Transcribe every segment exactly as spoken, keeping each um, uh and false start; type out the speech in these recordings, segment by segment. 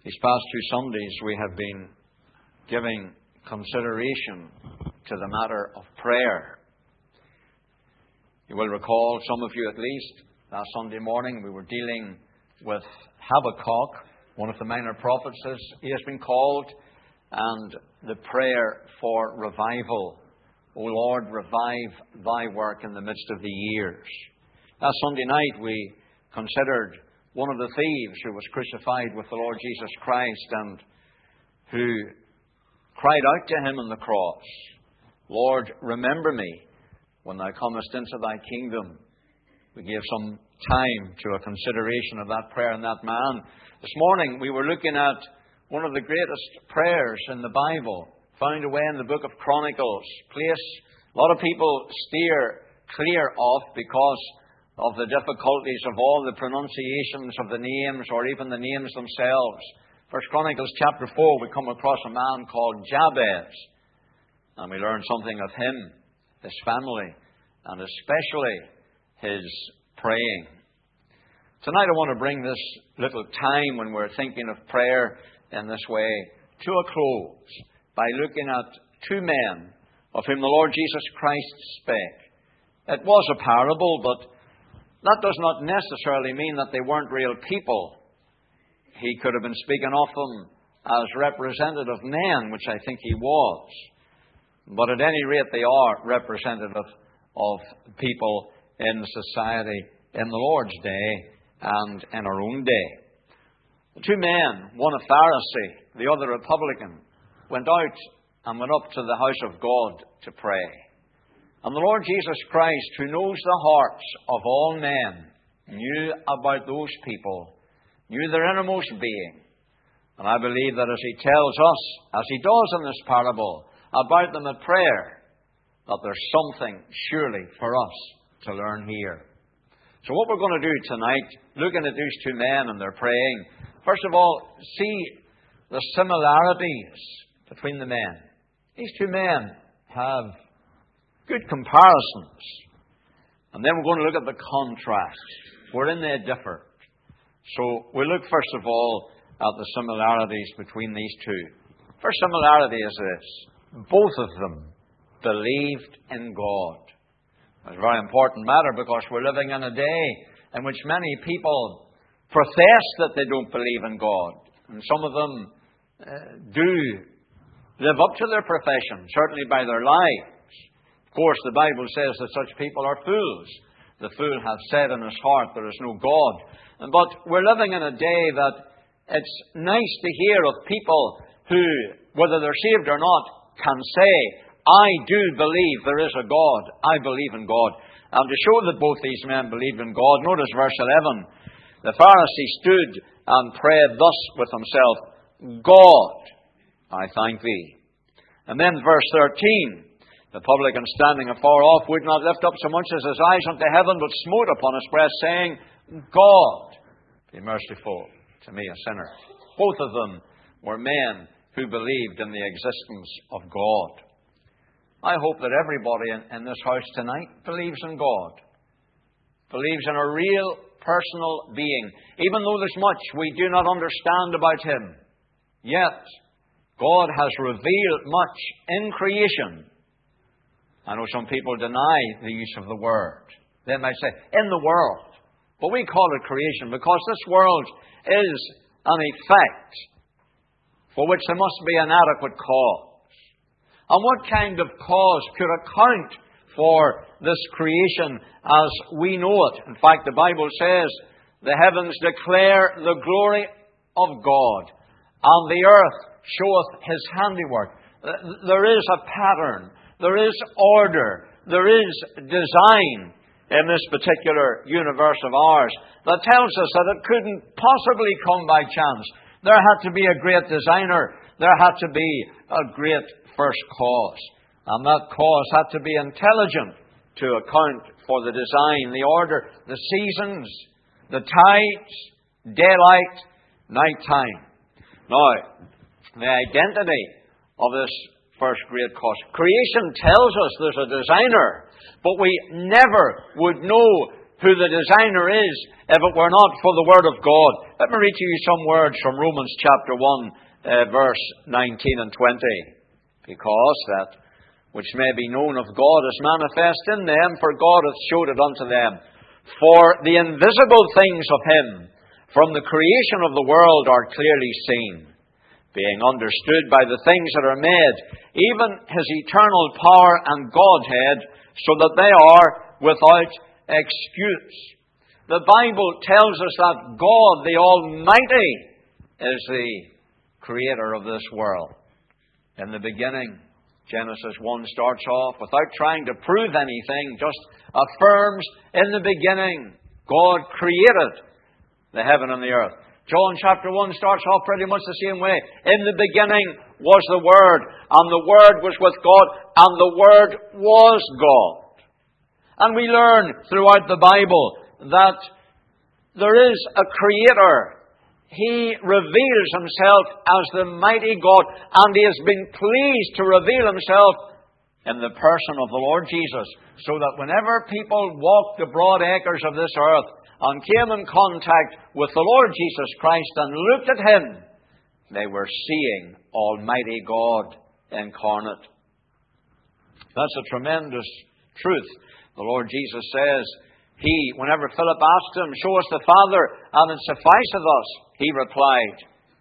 These past two Sundays we have been giving consideration to the matter of prayer. You will recall, some of you at least, last Sunday morning we were dealing with Habakkuk, one of the minor prophets as he has been called, and the prayer for revival. O Lord, revive thy work in the midst of the years. Last Sunday night we considered one of the thieves who was crucified with the Lord Jesus Christ and who cried out to him on the cross, Lord, remember me when thou comest into thy kingdom. We gave some time to a consideration of that prayer and that man. This morning we were looking at one of the greatest prayers in the Bible, found away in the book of Chronicles. Place a lot of people steer clear of because of the difficulties of all the pronunciations of the names or even the names themselves. First Chronicles chapter four, we come across a man called Jabez. And we learn something of him, his family, and especially his praying. Tonight I want to bring this little time when we're thinking of prayer in this way to a close by looking at two men of whom the Lord Jesus Christ spake. It was a parable, but that does not necessarily mean that they weren't real people. He could have been speaking of them as representative men, which I think he was. But at any rate, they are representative of people in society in the Lord's day and in our own day. The two men, one a Pharisee, the other a publican, went out and went up to the house of God to pray. And the Lord Jesus Christ, who knows the hearts of all men, knew about those people, knew their innermost being. And I believe that as He tells us, as He does in this parable, about them at prayer, that there's something surely for us to learn here. So what we're going to do tonight, looking at these two men and their praying, first of all, see the similarities between the men. These two men have good comparisons. And then we're going to look at the contrasts, wherein they differ. So we'll look first of all at the similarities between these two. First similarity is this. Both of them believed in God. It's a very important matter because we're living in a day in which many people profess that they don't believe in God. And some of them uh, do live up to their profession, certainly by their lives. Of course, the Bible says that such people are fools. The fool hath said in his heart, there is no God. But we're living in a day that it's nice to hear of people who, whether they're saved or not, can say, I do believe there is a God. I believe in God. And to show that both these men believed in God, notice verse eleven. The Pharisee stood and prayed thus with himself, God, I thank thee. And then verse thirteen. The publican standing afar off would not lift up so much as his eyes unto heaven, but smote upon his breast, saying, God, be merciful to me, a sinner. Both of them were men who believed in the existence of God. I hope that everybody in, in this house tonight believes in God. Believes in a real personal being. Even though there's much we do not understand about Him. Yet, God has revealed much in creation. I know some people deny the use of the word. They might say, in the world. But we call it creation because this world is an effect for which there must be an adequate cause. And what kind of cause could account for this creation as we know it? In fact, the Bible says, the heavens declare the glory of God, and the earth showeth His handiwork. There is a pattern. There is order. There is design in this particular universe of ours that tells us that it couldn't possibly come by chance. There had to be a great designer. There had to be a great first cause. And that cause had to be intelligent to account for the design, the order, the seasons, the tides, daylight, nighttime. Now, the identity of this first great cause. Creation tells us there's a designer, but we never would know who the designer is if it were not for the Word of God. Let me read to you some words from Romans chapter one, uh, verse nineteen and twenty. Because that which may be known of God is manifest in them, for God hath showed it unto them. For the invisible things of Him from the creation of the world are clearly seen, being understood by the things that are made, even His eternal power and Godhead, so that they are without excuse. The Bible tells us that God, the Almighty, is the creator of this world. In the beginning, Genesis one starts off without trying to prove anything, just affirms in the beginning God created the heaven and the earth. John chapter one starts off pretty much the same way. In the beginning was the Word, and the Word was with God, and the Word was God. And we learn throughout the Bible that there is a Creator. He reveals Himself as the mighty God, and He has been pleased to reveal Himself in the person of the Lord Jesus, so that whenever people walked the broad acres of this earth and came in contact with the Lord Jesus Christ and looked at Him, they were seeing Almighty God incarnate. That's a tremendous truth. The Lord Jesus says, He, whenever Philip asked Him, show us the Father, and it sufficeth us, He replied,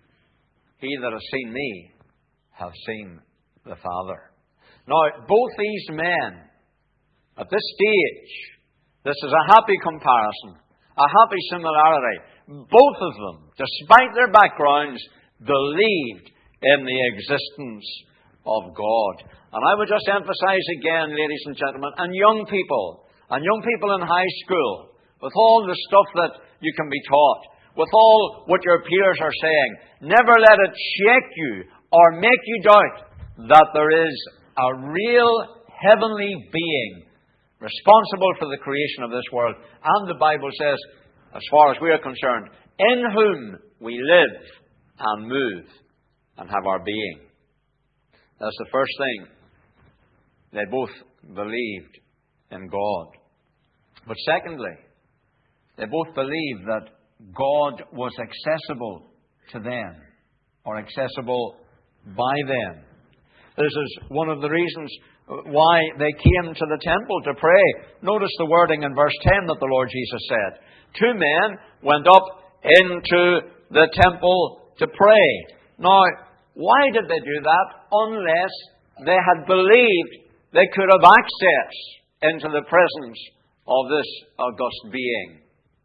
He that hath seen me hath seen the Father. Now, both these men, at this stage, this is a happy comparison, a happy similarity. Both of them, despite their backgrounds, believed in the existence of God. And I would just emphasize again, ladies and gentlemen, and young people, and young people in high school, with all the stuff that you can be taught, with all what your peers are saying, never let it shake you or make you doubt that there is a real heavenly being responsible for the creation of this world. And the Bible says, as far as we are concerned, in whom we live and move and have our being. That's the first thing. They both believed in God. But secondly, they both believed that God was accessible to them, or accessible by them. This is one of the reasons why they came to the temple to pray. Notice the wording in verse ten that the Lord Jesus said. Two men went up into the temple to pray. Now, why did they do that? Unless they had believed they could have access into the presence of this august being.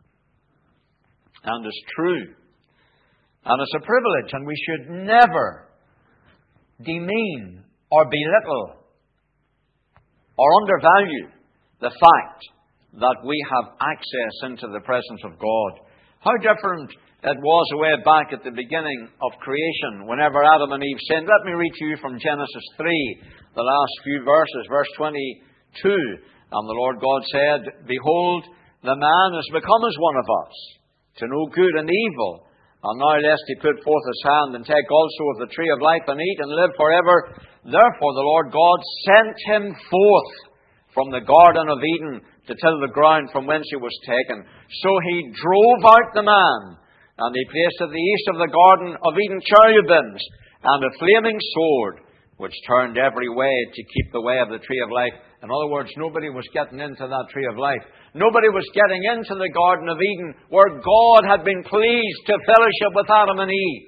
And it's true. And it's a privilege, and we should never demean or belittle or undervalue the fact that we have access into the presence of God. How different it was way back at the beginning of creation, whenever Adam and Eve sinned. Let me read to you from Genesis three, the last few verses, verse twenty-two. And the Lord God said, Behold, the man is become as one of us, to know good and evil. And now lest he put forth his hand and take also of the tree of life and eat and live forever. Therefore the Lord God sent him forth from the Garden of Eden to till the ground from whence he was taken. So he drove out the man, and he placed at the east of the Garden of Eden cherubims and a flaming sword, which turned every way to keep the way of the tree of life. In other words, nobody was getting into that tree of life. Nobody was getting into the Garden of Eden, where God had been pleased to fellowship with Adam and Eve.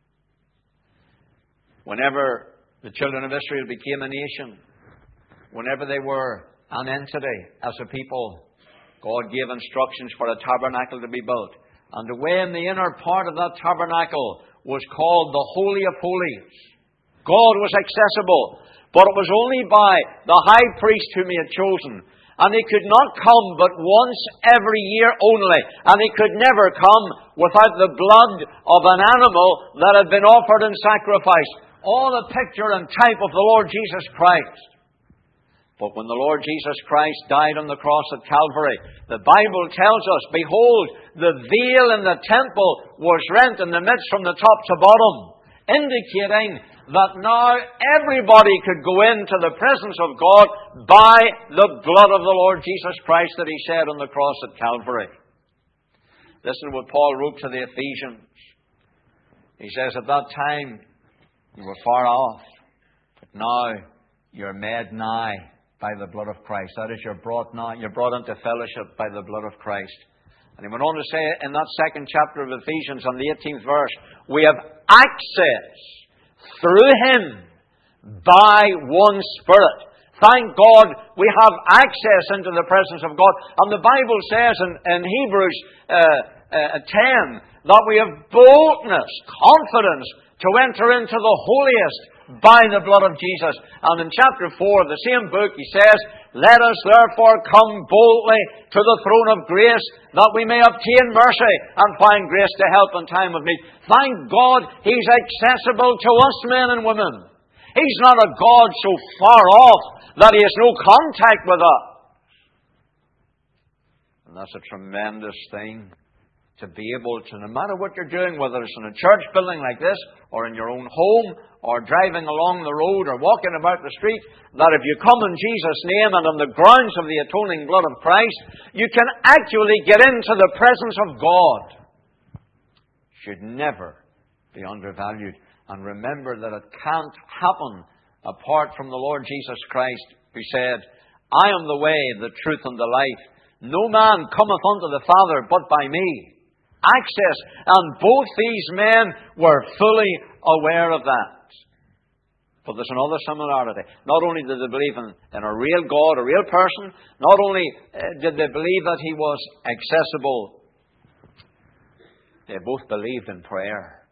Whenever the children of Israel became a nation, whenever they were an entity as a people, God gave instructions for a tabernacle to be built. And the way in the inner part of that tabernacle was called the Holy of Holies. God was accessible, but it was only by the high priest whom he had chosen. And he could not come but once every year only. And he could never come without the blood of an animal that had been offered in sacrifice. All a picture and type of the Lord Jesus Christ. But when the Lord Jesus Christ died on the cross at Calvary, the Bible tells us, Behold, the veil in the temple was rent in the midst from the top to bottom, indicating that now everybody could go into the presence of God by the blood of the Lord Jesus Christ that He shed on the cross at Calvary. Listen to what Paul wrote to the Ephesians. He says, at that time you were far off, but now you're made nigh by the blood of Christ. That is, you're brought now, you're brought into fellowship by the blood of Christ. And he went on to say in that second chapter of Ephesians, on the eighteenth verse, we have access through Him by one Spirit. Thank God we have access into the presence of God. And the Bible says in, in Hebrews uh, uh, ten that we have boldness, confidence to enter into the holiest by the blood of Jesus. And in chapter four of the same book he says, let us therefore come boldly to the throne of grace, that we may obtain mercy and find grace to help in time of need. Thank God He's accessible to us men and women. He's not a God so far off that He has no contact with us. And that's a tremendous thing, to be able to, no matter what you're doing, whether it's in a church building like this, or in your own home, or driving along the road, or walking about the street, that if you come in Jesus' name and on the grounds of the atoning blood of Christ, you can actually get into the presence of God. Should never be undervalued. And remember that it can't happen apart from the Lord Jesus Christ, who said, I am the way, the truth, and the life. No man cometh unto the Father but by me. Access. And both these men were fully aware of that. But there's another similarity. Not only did they believe in, in a real God, a real person, not only uh, did they believe that He was accessible, they both believed in prayer.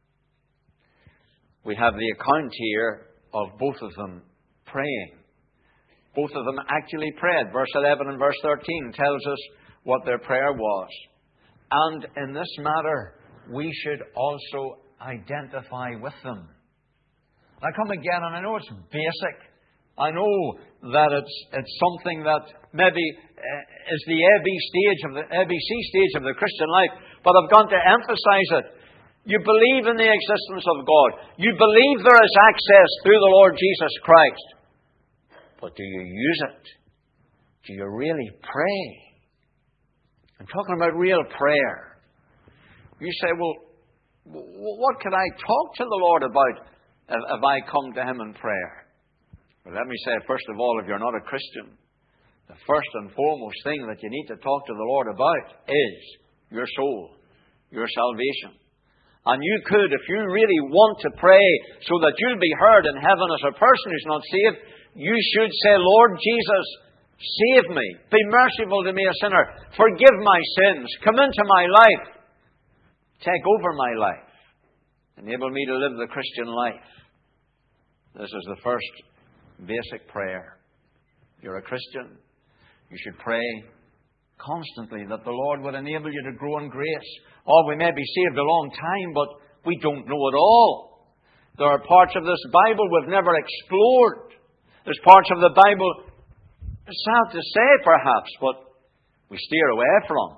We have the account here of both of them praying. Both of them actually prayed. Verse eleven and verse thirteen tells us what their prayer was. And in this matter, we should also identify with them. I come again, and I know it's basic. I know that it's it's something that maybe uh, is the A B stage of the A B C stage of the Christian life, but I've got to emphasize it. You believe in the existence of God. You believe there is access through the Lord Jesus Christ. But do you use it? Do you really pray? I'm talking about real prayer. You say, well, what can I talk to the Lord about if I come to Him in prayer? Well, let me say, first of all, if you're not a Christian, the first and foremost thing that you need to talk to the Lord about is your soul, your salvation. And you could, if you really want to pray so that you'll be heard in heaven as a person who's not saved, you should say, Lord Jesus, save me. Be merciful to me, a sinner. Forgive my sins. Come into my life. Take over my life. Enable me to live the Christian life. This is the first basic prayer. If you're a Christian, you should pray constantly that the Lord would enable you to grow in grace. Oh, we may be saved a long time, but we don't know it all. There are parts of this Bible we've never explored. There's parts of the Bible, it's sad to say perhaps, but we steer away from.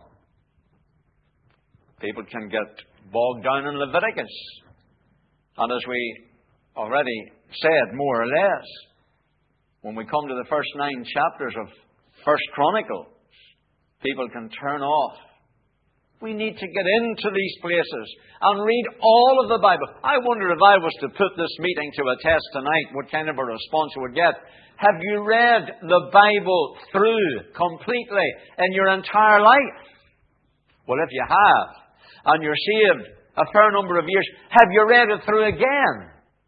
People can get bogged down in Leviticus. And as we already said, more or less, when we come to the first nine chapters of First Chronicles, people can turn off. We need to get into these places and read all of the Bible. I wonder if I was to put this meeting to a test tonight, what kind of a response we would get. Have you read the Bible through completely in your entire life? Well, if you have, and you're saved a fair number of years, have you read it through again?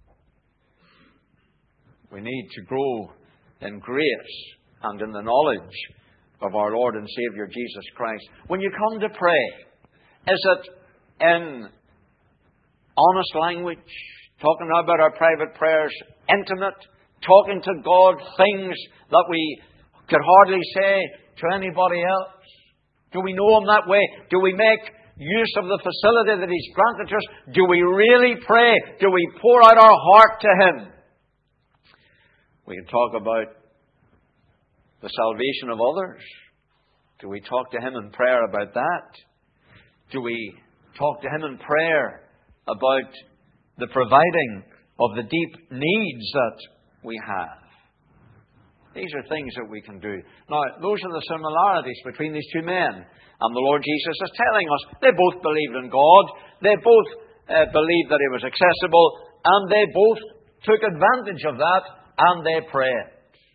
We need to grow in grace and in the knowledge of our Lord and Savior Jesus Christ. When you come to pray, is it in honest language, talking now about our private prayers, intimate, talking to God, things that we could hardly say to anybody else? Do we know Him that way? Do we make use of the facility that He's granted to us? Do we really pray? Do we pour out our heart to Him? We can talk about the salvation of others. Do we talk to Him in prayer about that? Do we talk to Him in prayer about the providing of the deep needs that we have. These are things that we can do. Now, those are the similarities between these two men. And the Lord Jesus is telling us they both believed in God. They both uh, believed that He was accessible. And they both took advantage of that. And they prayed.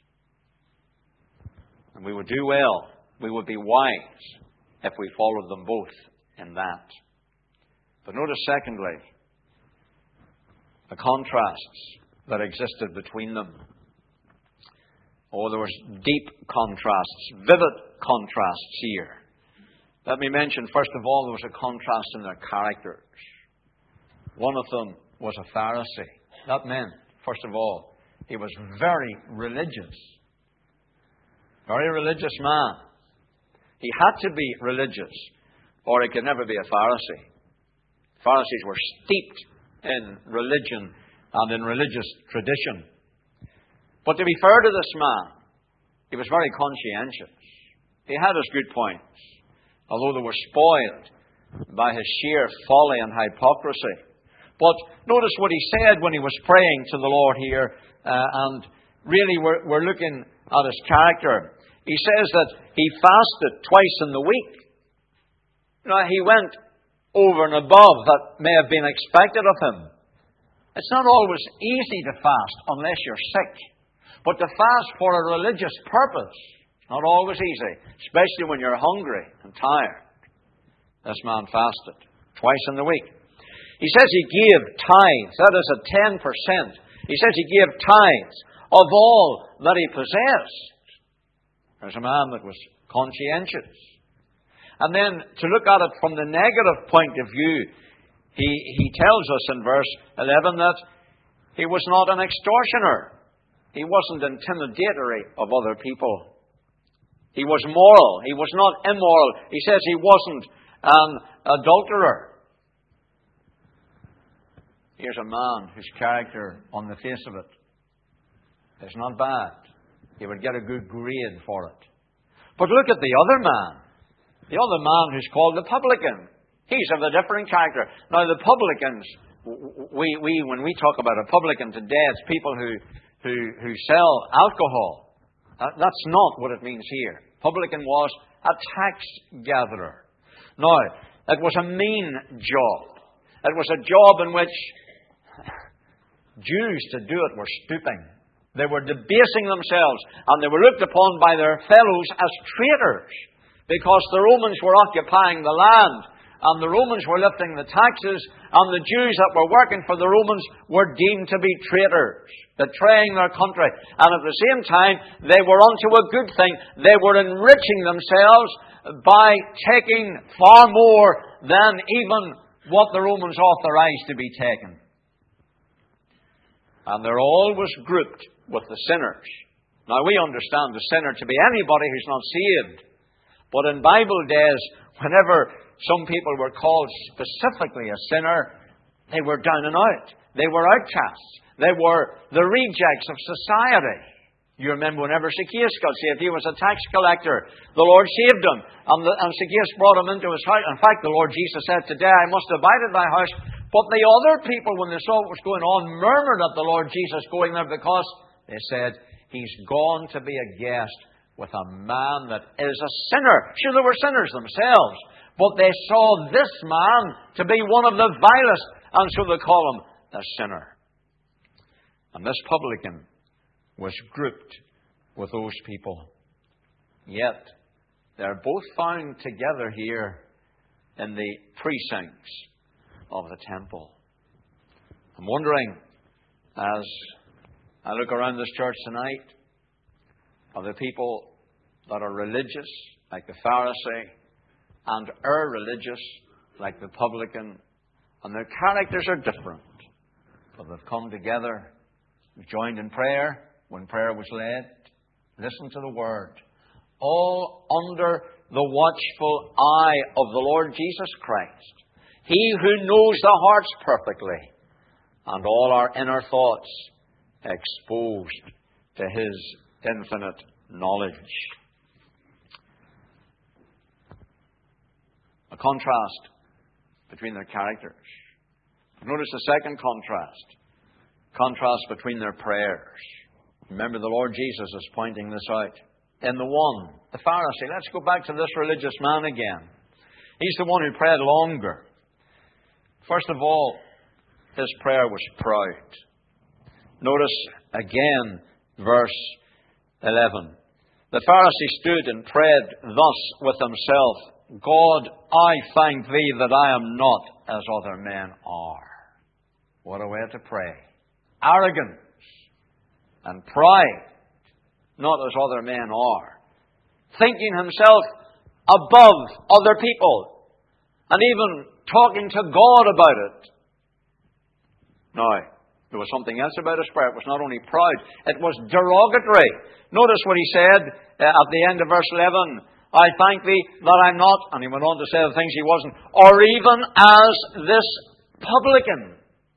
And we would do well. We would be wise if we followed them both in that. But notice, secondly, the contrasts that existed between them. Oh, there was deep contrasts, vivid contrasts here. Let me mention, first of all, there was a contrast in their characters. One of them was a Pharisee. That meant, first of all, he was very religious. Very religious man. He had to be religious, or he could never be a Pharisee. Pharisees were steeped in religion and in religious tradition. But to be fair to this man, he was very conscientious. He had his good points, although they were spoiled by his sheer folly and hypocrisy. But notice what he said when he was praying to the Lord here, uh, and really we're, we're looking at his character. He says that he fasted twice in the week. Now, he went over and above that may have been expected of him. It's not always easy to fast unless you're sick. But to fast for a religious purpose, not always easy, especially when you're hungry and tired. This man fasted twice in the week. He says he gave tithes, that is a ten percent. He says he gave tithes of all that he possessed. There's a man that was conscientious. And then to look at it from the negative point of view, he, he tells us in verse eleven that he was not an extortioner. He wasn't intimidatory of other people. He was moral. He was not immoral. He says he wasn't an adulterer. Here's a man whose character, on the face of it, is not bad. He would get a good grade for it. But look at the other man. The other man who's called the publican. He's of a different character. Now, the publicans, we, we when we talk about a publican today, it's people who Who, who sell alcohol. Uh, that's not what it means here. Publican was a tax gatherer. Now, it was a mean job. It was a job in which Jews to do it were stooping. They were debasing themselves, and they were looked upon by their fellows as traitors, because the Romans were occupying the land, and the Romans were lifting the taxes, and the Jews that were working for the Romans were deemed to be traitors, betraying their country. And at the same time, they were onto a good thing. They were enriching themselves by taking far more than even what the Romans authorized to be taken. And they're always grouped with the sinners. Now, we understand the sinner to be anybody who's not saved. But in Bible days, whenever some people were called specifically a sinner, they were down and out. They were outcasts. They were the rejects of society. You remember whenever Zacchaeus got saved, he was a tax collector. The Lord saved him, and, the, and Zacchaeus brought him into his house. In fact, the Lord Jesus said, "Today I must abide in thy house." But the other people, when they saw what was going on, murmured at the Lord Jesus going there, because they said, "He's gone to be a guest with a man that is a sinner." Sure, they were sinners themselves, but they saw this man to be one of the vilest, and so they call him a sinner. And this publican was grouped with those people. Yet, they're both found together here in the precincts of the temple. I'm wondering, as I look around this church tonight, are the people that are religious, like the Pharisee, and irreligious, like the publican, and their characters are different, but they've come together, joined in prayer when prayer was led, listened to the Word, all under the watchful eye of the Lord Jesus Christ, He who knows the hearts perfectly, and all our inner thoughts exposed to His infinite knowledge. A contrast between their characters. Notice the second contrast. Contrast between their prayers. Remember, the Lord Jesus is pointing this out. In the one, the Pharisee, let's go back to this religious man again. He's the one who prayed longer. First of all, his prayer was proud. Notice again verse eleven. The Pharisee stood and prayed thus with himself, God, I thank Thee that I am not as other men are. What a way to pray. Arrogance and pride, not as other men are. Thinking himself above other people, and even talking to God about it. Now, there was something else about his prayer. It was not only proud, it was derogatory. Notice what he said uh, at the end of verse eleven. I thank Thee that I'm not, and he went on to say the things he wasn't, or even as this publican.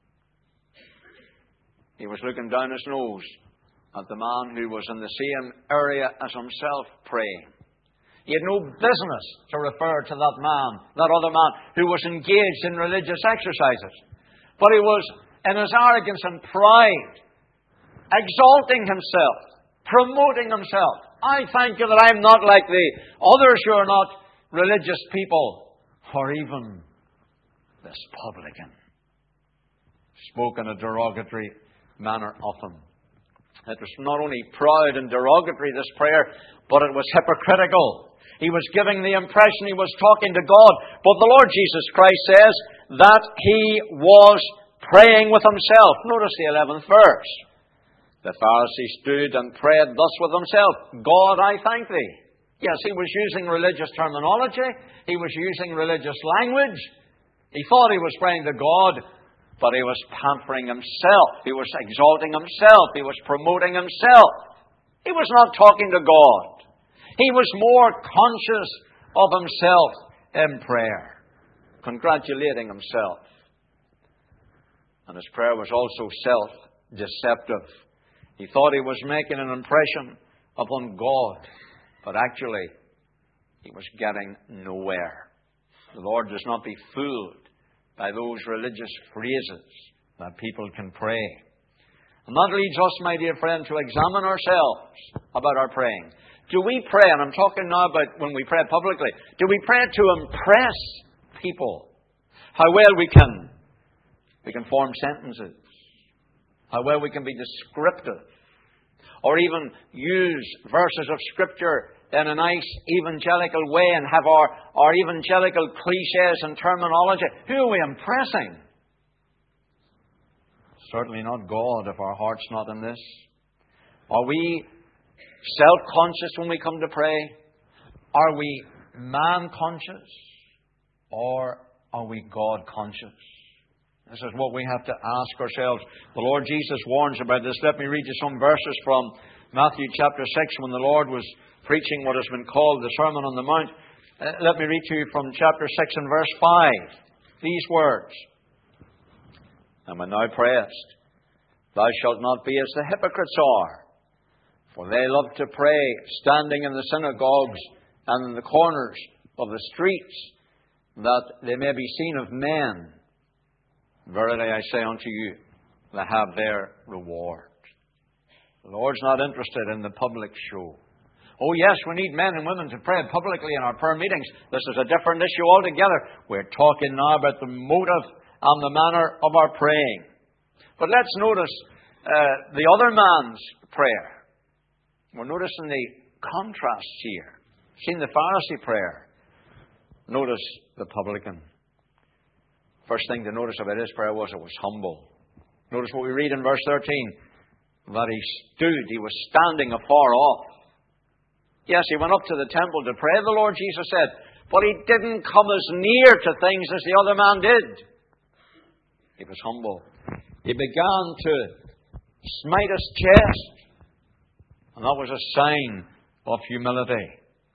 He was looking down his nose at the man who was in the same area as himself praying. He had no business to refer to that man, that other man, who was engaged in religious exercises. But he was, in his arrogance and pride, exalting himself, promoting himself. I thank You that I am not like Thee. Others who are not religious people, or even this publican, spoke in a derogatory manner of him. It was not only proud and derogatory, this prayer, but it was hypocritical. He was giving the impression he was talking to God. But the Lord Jesus Christ says that He was praying with Himself. Notice the eleventh verse. The Pharisee stood and prayed thus with himself, God, I thank Thee. Yes, he was using religious terminology. He was using religious language. He thought he was praying to God, but he was pampering himself. He was exalting himself. He was promoting himself. He was not talking to God. He was more conscious of himself in prayer, congratulating himself. And his prayer was also self-deceptive. He thought he was making an impression upon God, but actually he was getting nowhere. The Lord does not be fooled by those religious phrases that people can pray. And that leads us, my dear friend, to examine ourselves about our praying. Do we pray, and I'm talking now about when we pray publicly, do we pray to impress people? How well we can, we can form sentences. How well we can be descriptive. Or even use verses of Scripture in a nice evangelical way and have our, our evangelical cliches and terminology. Who are we impressing? Certainly not God if our heart's not in this. Are we self-conscious when we come to pray? Are we man-conscious? Or are we God-conscious? This is what we have to ask ourselves. The Lord Jesus warns about this. Let me read you some verses from Matthew chapter six when the Lord was preaching what has been called the Sermon on the Mount. Uh, let me read to you from chapter six and verse five. These words. And when thou prayest, thou shalt not be as the hypocrites are. For they love to pray, standing in the synagogues and in the corners of the streets, that they may be seen of men. Verily I say unto you, they have their reward. The Lord's not interested in the public show. Oh yes, we need men and women to pray publicly in our prayer meetings. This is a different issue altogether. We're talking now about the motive and the manner of our praying. But let's notice uh, the other man's prayer. We're noticing the contrasts here. Seen the Pharisee prayer. Notice the publican. First thing to notice about his prayer was it was humble. Notice what we read in verse thirteen. That he stood, he was standing afar off. Yes, he went up to the temple to pray, the Lord Jesus said, but he didn't come as near to things as the other man did. He was humble. He began to smite his chest. And that was a sign of humility.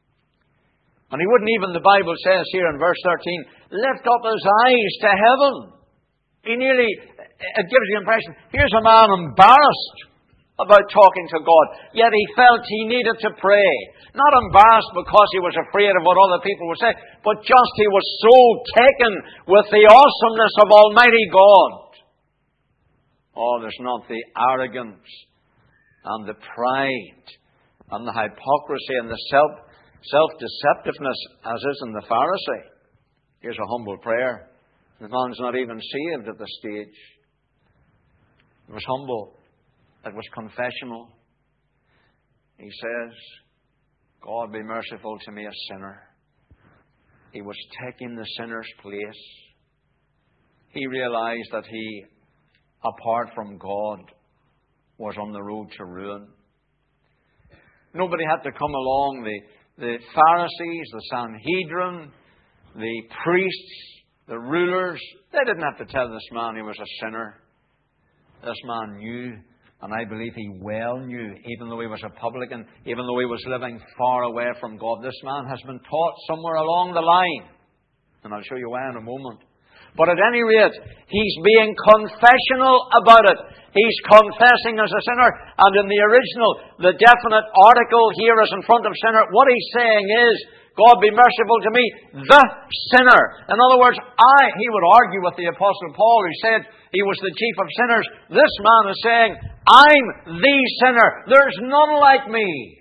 And he wouldn't even, the Bible says here in verse thirteen, lift up his eyes to heaven. He nearly, it gives the impression, here's a man embarrassed about talking to God. Yet he felt he needed to pray. Not embarrassed because he was afraid of what other people would say, but just he was so taken with the awesomeness of Almighty God. Oh, there's not the arrogance and the pride and the hypocrisy and the self, self-deceptiveness as is in the Pharisee. Here's a humble prayer. The man's not even saved at this stage. It was humble. It was confessional. He says, God, be merciful to me, a sinner. He was taking the sinner's place. He realized that he, apart from God, was on the road to ruin. Nobody had to come along. The, the Pharisees, the Sanhedrin, the priests, the rulers, they didn't have to tell this man he was a sinner. This man knew, and I believe he well knew, even though he was a publican, even though he was living far away from God. This man has been taught somewhere along the line, and I'll show you why in a moment. But at any rate, he's being confessional about it. He's confessing as a sinner, and in the original, the definite article here is in front of sinner. What he's saying is, God, be merciful to me, the sinner. In other words, I, he would argue with the Apostle Paul, who said he was the chief of sinners. This man is saying, I'm the sinner. There's none like me.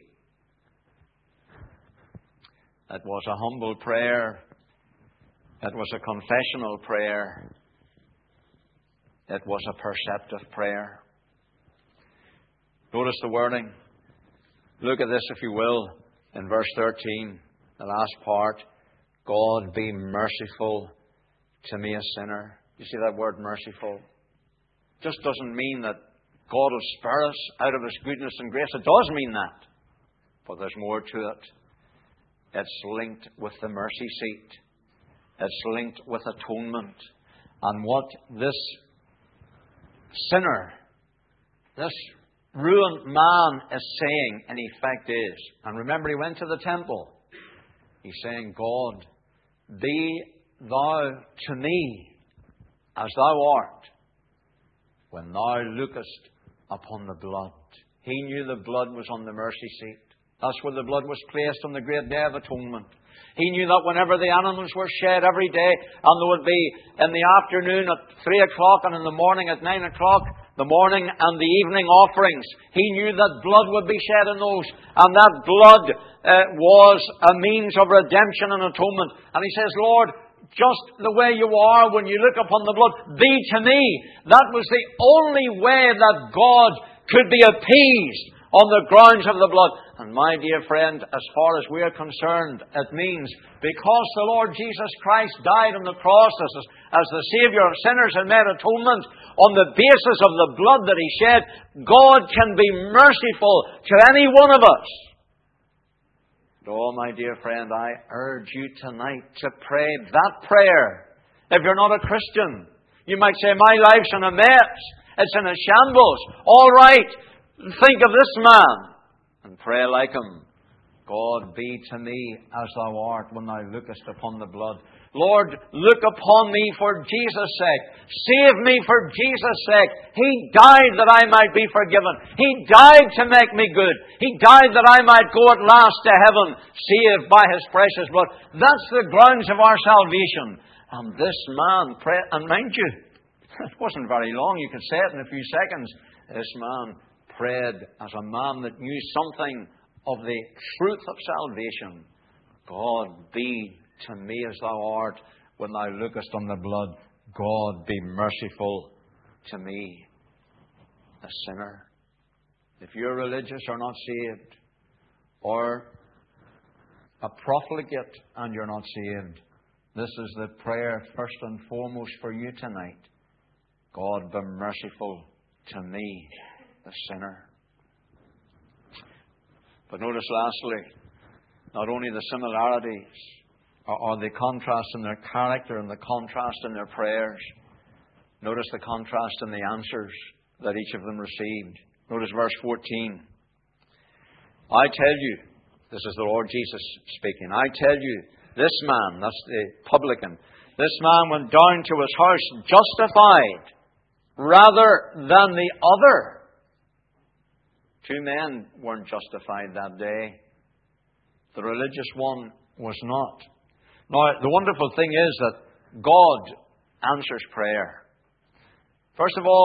It was a humble prayer. It was a confessional prayer. It was a perceptive prayer. Notice the wording. Look at this, if you will, in verse thirteen. The last part, God be merciful to me, a sinner. You see that word merciful? Just doesn't mean that God will spare us out of His goodness and grace. It does mean that. But there's more to it. It's linked with the mercy seat. It's linked with atonement. And what this sinner, this ruined man is saying, in effect, is, and remember, he went to the temple. He's saying, God, be thou to me as thou art when thou lookest upon the blood. He knew the blood was on the mercy seat. That's where the blood was placed on the great day of atonement. He knew that whenever the animals were shed every day, and there would be in the afternoon at three o'clock and in the morning at nine o'clock, the morning and the evening offerings, he knew that blood would be shed in those, and that blood uh, was a means of redemption and atonement. And he says, Lord, just the way you are when you look upon the blood, be to me. That was the only way that God could be appeased on the grounds of the blood. And my dear friend, as far as we are concerned, it means because the Lord Jesus Christ died on the cross as, as the Saviour of sinners and made atonement on the basis of the blood that He shed, God can be merciful to any one of us. And oh, my dear friend, I urge you tonight to pray that prayer. If you're not a Christian, you might say, my life's in a mess. It's in a shambles. All right. Think of this man and pray like him. God, be to me as thou art when thou lookest upon the blood. Lord, look upon me for Jesus' sake. Save me for Jesus' sake. He died that I might be forgiven. He died to make me good. He died that I might go at last to heaven, saved by His precious blood. That's the grounds of our salvation. And this man prayed, and mind you, it wasn't very long. You could say it in a few seconds. This man prayed as a man that knew something of the truth of salvation. God, be to me as thou art when thou lookest on the blood. God, be merciful to me, a sinner. If you're religious or not saved, or a profligate and you're not saved, this is the prayer first and foremost for you tonight. God, be merciful to me, a sinner. But notice lastly, not only the similarities or, or the contrast in their character and the contrast in their prayers, notice the contrast in the answers that each of them received. Notice verse fourteen. I tell you, this is the Lord Jesus speaking, I tell you, this man, that's the publican, this man went down to his house justified rather than the other. Two men weren't justified that day. The religious one was not. Now, the wonderful thing is that God answers prayer. First of all,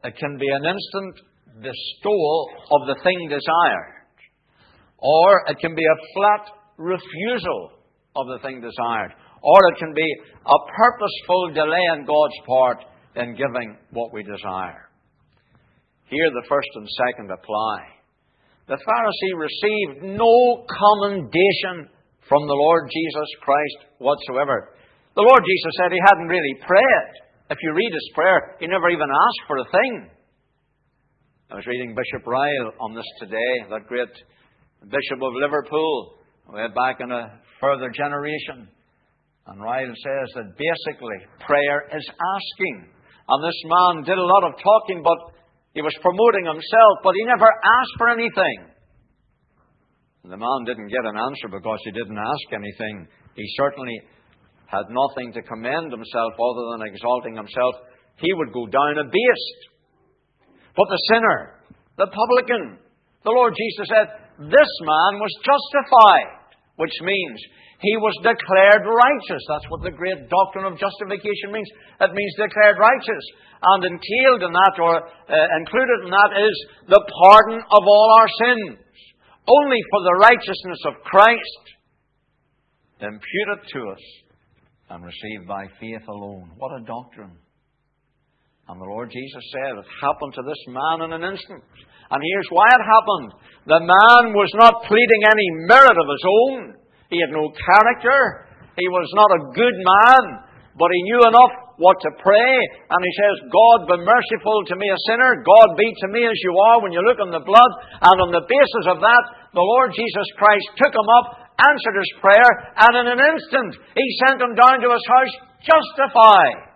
it can be an instant bestowal of the thing desired, or it can be a flat refusal of the thing desired, or it can be a purposeful delay on God's part in giving what we desire. Here the first and second apply. The Pharisee received no commendation from the Lord Jesus Christ whatsoever. The Lord Jesus said he hadn't really prayed. If you read his prayer, he never even asked for a thing. I was reading Bishop Ryle on this today, that great Bishop of Liverpool, way back in a further generation. And Ryle says that basically prayer is asking. And this man did a lot of talking, but he was promoting himself, but he never asked for anything. The man didn't get an answer because he didn't ask anything. He certainly had nothing to commend himself other than exalting himself. He would go down abased. But the sinner, the publican, the Lord Jesus said, this man was justified, which means he was declared righteous. That's what the great doctrine of justification means. It means declared righteous. And entailed in that, or uh, included in that, is the pardon of all our sins. Only for the righteousness of Christ, imputed to us and received by faith alone. What a doctrine. And the Lord Jesus said it happened to this man in an instant. And here's why it happened. The man was not pleading any merit of his own. He had no character. He was not a good man. But he knew enough what to pray. And he says, God, be merciful to me, a sinner. God, be to me as you are when you look on the blood. And on the basis of that, the Lord Jesus Christ took him up, answered his prayer, and in an instant, he sent him down to his house justified.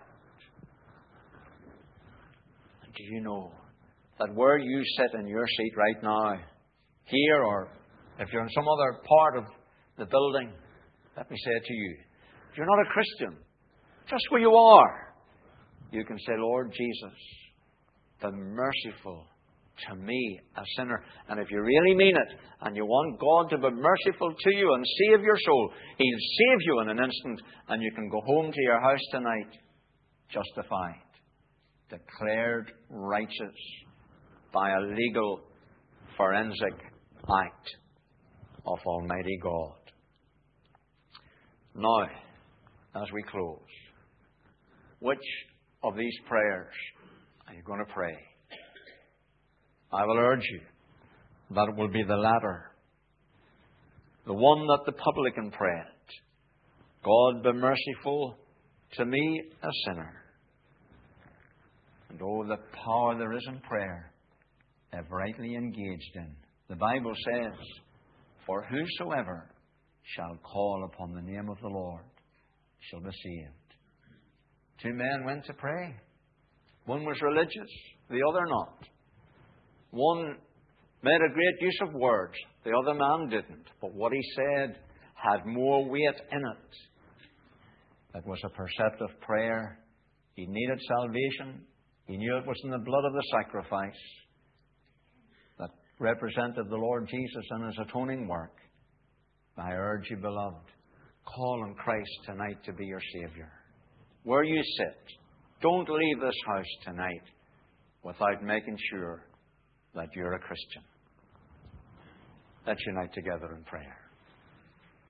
And do you know that where you sit in your seat right now, here, or if you're in some other part of the building, let me say it to you, if you're not a Christian, just where you are, you can say, Lord Jesus, be merciful to me, a sinner. And if you really mean it, and you want God to be merciful to you and save your soul, He'll save you in an instant, and you can go home to your house tonight justified, declared righteous by a legal, forensic act of Almighty God. Now, as we close, which of these prayers are you going to pray? I will urge you that it will be the latter. The one that the publican prayed. God, be merciful to me, a sinner. And oh, the power there is in prayer, if rightly engaged in. The Bible says, for whosoever shall call upon the name of the Lord shall be saved. Two men went to pray. One was religious, the other not. One made a great use of words, the other man didn't. But what he said had more weight in it. It was a perceptive prayer. He needed salvation. He knew it was in the blood of the sacrifice that represented the Lord Jesus and His atoning work. I urge you, beloved, call on Christ tonight to be your Savior. Where you sit, don't leave this house tonight without making sure that you're a Christian. Let's unite together in prayer.